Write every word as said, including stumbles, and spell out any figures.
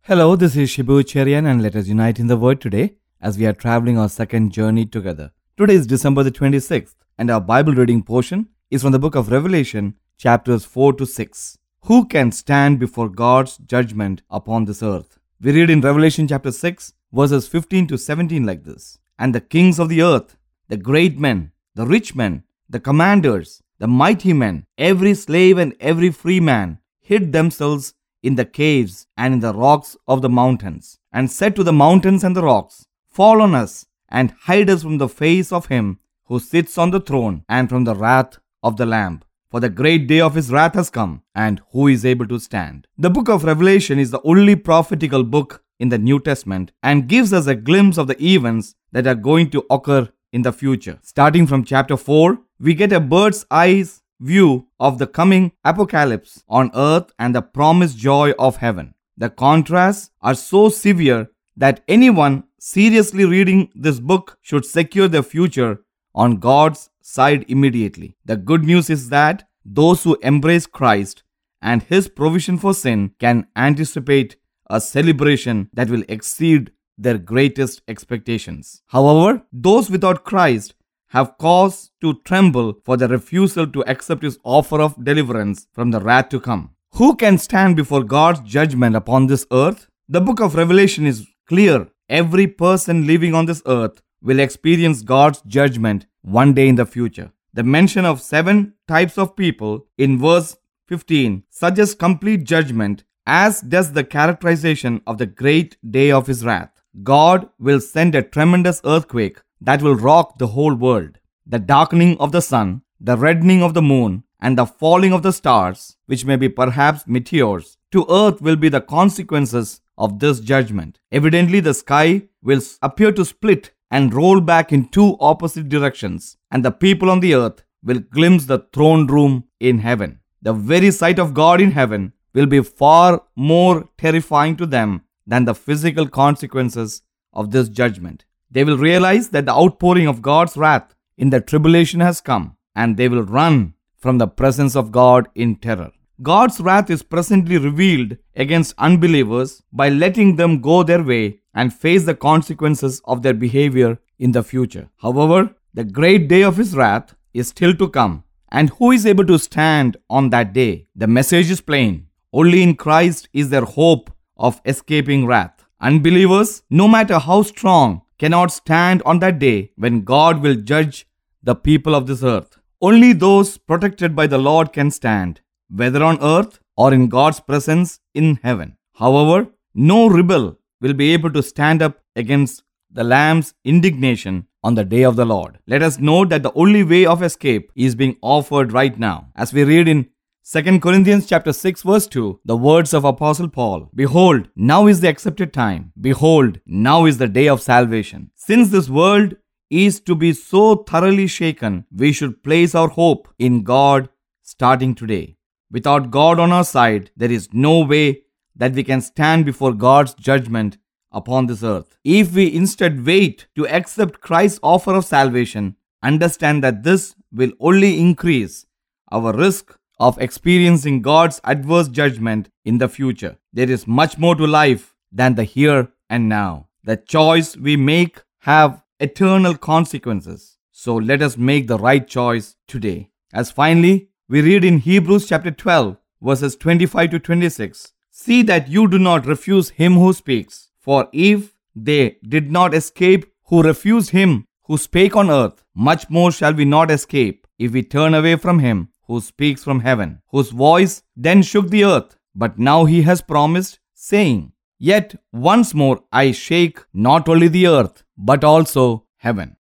Hello, this is Shibu Cherian, and let us unite in the Word today as we are traveling our second journey together. Today is December the twenty-sixth, and our Bible reading portion is from the book of Revelation, chapters four to six. Who can stand before God's judgment upon this earth? We read in Revelation chapter six, verses fifteen to seventeen like this. And the kings of the earth, the great men, the rich men, the commanders, the mighty men, every slave and every free man, hid themselves in the caves and in the rocks of the mountains, and said to the mountains and the rocks, Fall on us, and hide us from the face of him who sits on the throne, and from the wrath of the Lamb. For the great day of his wrath has come, and who is able to stand? The book of Revelation is the only prophetical book in the New Testament, and gives us a glimpse of the events that are going to occur in the future. Starting from chapter four, we get a bird's eye view of the coming apocalypse on earth and the promised joy of heaven. The contrasts are so severe that anyone seriously reading this book should secure their future on God's side immediately. The good news is that those who embrace Christ and his provision for sin can anticipate a celebration that will exceed their greatest expectations. However, those without Christ have cause to tremble for the refusal to accept his offer of deliverance from the wrath to come. Who can stand before God's judgment upon this earth? The book of Revelation is clear. Every person living on this earth will experience God's judgment one day in the future. The mention of seven types of people in verse fifteen suggests complete judgment, as does the characterization of the great day of his wrath. God will send a tremendous earthquake that will rock the whole world. The darkening of the sun, the reddening of the moon, and the falling of the stars, which may be perhaps meteors, to earth will be the consequences of this judgment. Evidently, the sky will appear to split and roll back in two opposite directions, and the people on the earth will glimpse the throne room in heaven. The very sight of God in heaven will be far more terrifying to them than the physical consequences of this judgment. They will realize that the outpouring of God's wrath in the tribulation has come, and they will run from the presence of God in terror. God's wrath is presently revealed against unbelievers by letting them go their way and face the consequences of their behavior in the future. However, the great day of his wrath is still to come, and who is able to stand on that day? The message is plain. Only in Christ is there hope of escaping wrath. Unbelievers, no matter how strong, cannot stand on that day when God will judge the people of this earth. Only those protected by the Lord can stand, whether on earth or in God's presence in heaven. However, no rebel will be able to stand up against the Lamb's indignation on the day of the Lord. Let us note that the only way of escape is being offered right now. As we read in Second Corinthians chapter six verse two, the words of Apostle Paul, Behold, now is the accepted time. Behold, now is the day of salvation. Since this world is to be so thoroughly shaken, we should place our hope in God starting today. Without God on our side, there is no way that we can stand before God's judgment upon this earth. If we instead wait to accept Christ's offer of salvation, understand that this will only increase our risk of experiencing God's adverse judgment in the future. There is much more to life than the here and now. The choice we make have eternal consequences. So let us make the right choice today. As finally, we read in Hebrews chapter twelve, verses twenty-five to twenty-six. See that you do not refuse him who speaks. For if they did not escape who refused him who spake on earth, much more shall we not escape if we turn away from him who speaks from heaven, whose voice then shook the earth. But now he has promised, saying, Yet once more I shake not only the earth, but also heaven.